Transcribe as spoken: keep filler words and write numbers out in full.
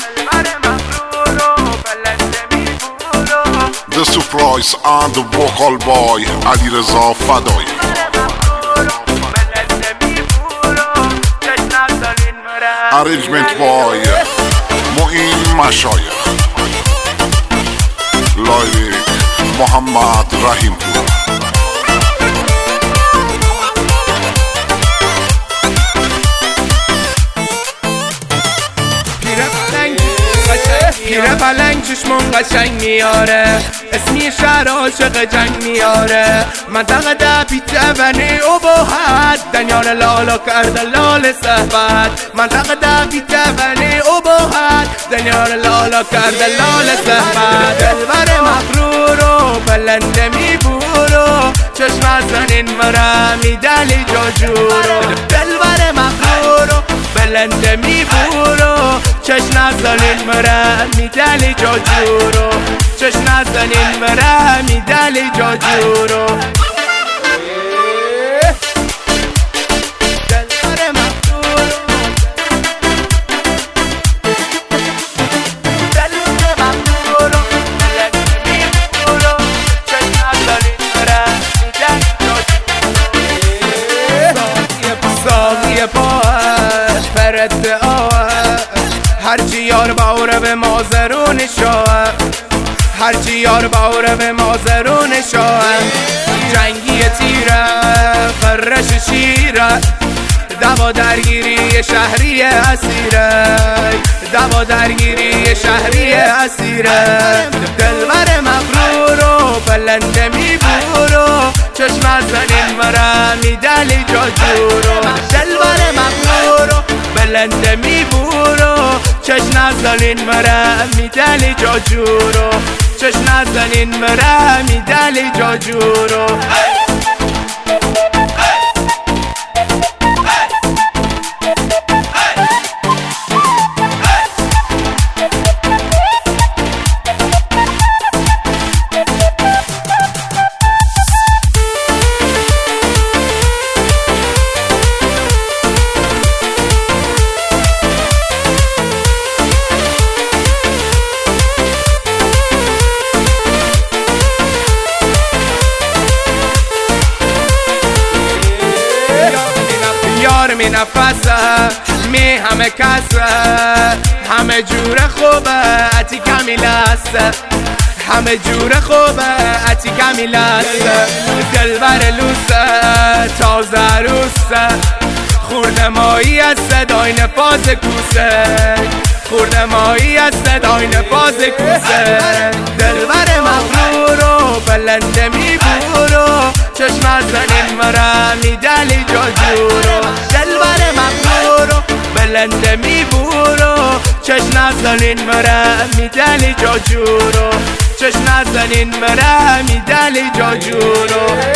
The Surprise and the Vocal Boy علیرضا فدایی. Arrangement Boy معین مشایخ. لایریک محمد رحیم پور. پیره پلنگ چشمون قشنگ میاره، اسمی شهر عاشق جنگ میاره. منطقه ده پیچه ونی او باحت، دنیار لالا کرده لال صحبت. منطقه ده پیچه ونی او باحت، دنیار لالا کرده لال صحبت. دلبر مغرور و بلنده میبورو، چشم زنین مرا میدلی جاجورو. دلبر مغرور و بلنده میبورو، چشم نزنین مرا میدلی جاجورو. چشم نزنین مرا میدلی جاجورو. دلبر مغرور دلبر مغرور بلنده میبورو، چشم نزنین مرا میدلی جاجورو. ساقی باش فرد آش، هرچی یار باوره به مازرون شاه، هرچی یار باوره به مازرون شاه. جنگی تیره فرش شیره، دوا درگیری شهری اسیره، دوا درگیری شهری اسیره. دلبر مغرور و بلنده میبورو، چشم زنین مرا میدلی جاجورو. دلبر مغرور و بلنده میبورو، چشم نزنین مرا میدلی جاجورو. چشم نزنین مرا میدلی جاجورو. می نفسه می همه کسه، همه جور خوبه اتی کمی لسته، همه جور خوبه اتی کمی لسته. دلبر لوسه تازه روسه، خورده مایی از صدای نفاز کوسه، خورده مایی از صدای نفاز کوسه. دلبر مغرور و بلنده میبورو، چشم زنین مرا میدلی جاجورو. دلبر مغرور و بلنده میبورو، چشم زنین مرا میدلی جاجورو. چشم زنین مرا میدلی جاجورو.